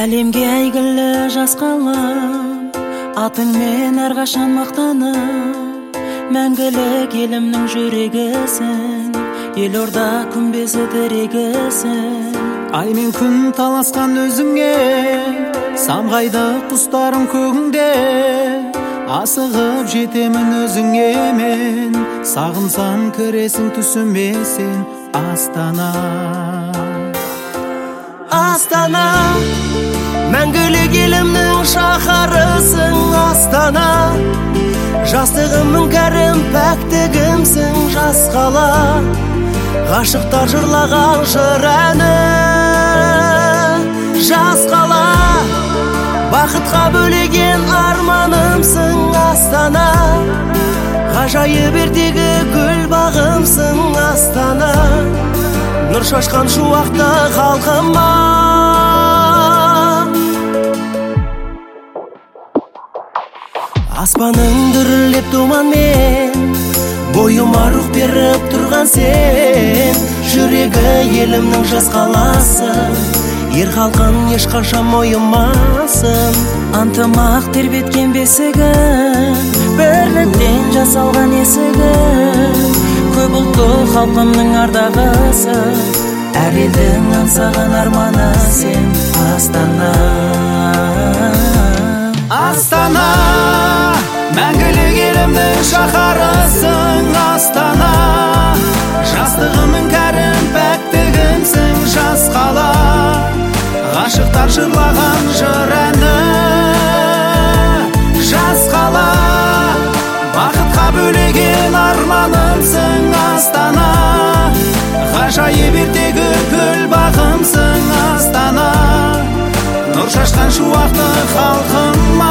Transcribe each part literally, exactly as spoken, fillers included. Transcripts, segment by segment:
Әлемге әйгілі жас қалам, атыңмен әрқашан мақтанып, мәңгілік елімнің жүрегісің, елорда күмбезі тірегісің. Ай мен күн таласқан өзіңе, самғайды құстарым көгіңде, асығып жетемін өзіңе мен, сағынсам кіресің түсіме сен. Астана, Астана, мәңгілік елімнің шаһарысың. Астана, жастығымның кәрім пәктігімсің. Жас қала, ғашықтар жырлаған жыр әні. Жас қала, бақытқа бөлеген арманымсың. Астана, ғажайып ертегі гүл бағымсың. Астана, нұр шашқан шуақты халқыма. Аспаның дүрлеп думанмен, бойыма рух беріп тұрған сен. Жүрегі елімнің жас қаласы, ер халқын ешқашан мойымасын. Антымақ тербеткен бесігі, бірліктен жасалған есігі. Көп ұлтты халқымның ардағысы, әр елдің аңсаған арманы сен. Астана, Астана, мәңгілік елімнің шаһарысың. Астана, жастығымның кәрім пәктігімсің. Жас қала, ғашықтар жырлаған жыр әні. Жас қала, бақытқа бөлеген арманымсың. Астана, ғажайып ертегі гүл бағымсың. Астана, нұр шашқан шуақты халқыма.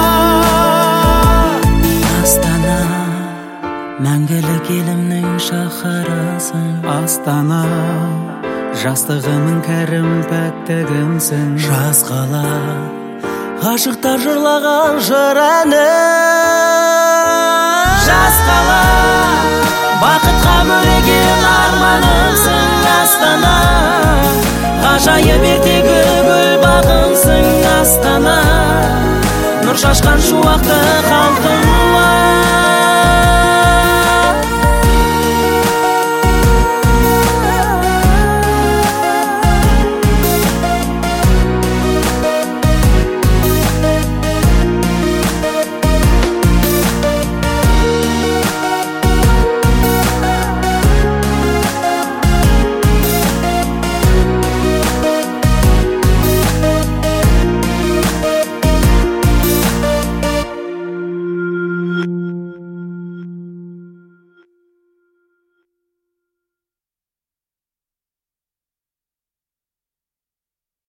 Астана, мәңгілік елімнің шаһарысың. Астана, жастығымның кәрім пәктігімсің. Жас қала, ғашықтар жырлаған жыр әні. Жас қала, бақытқа бөлеген арманымсың. Астана, ғажайып ертегі гүл бағымсың. Астана, нұр шашқан шуақты халқым.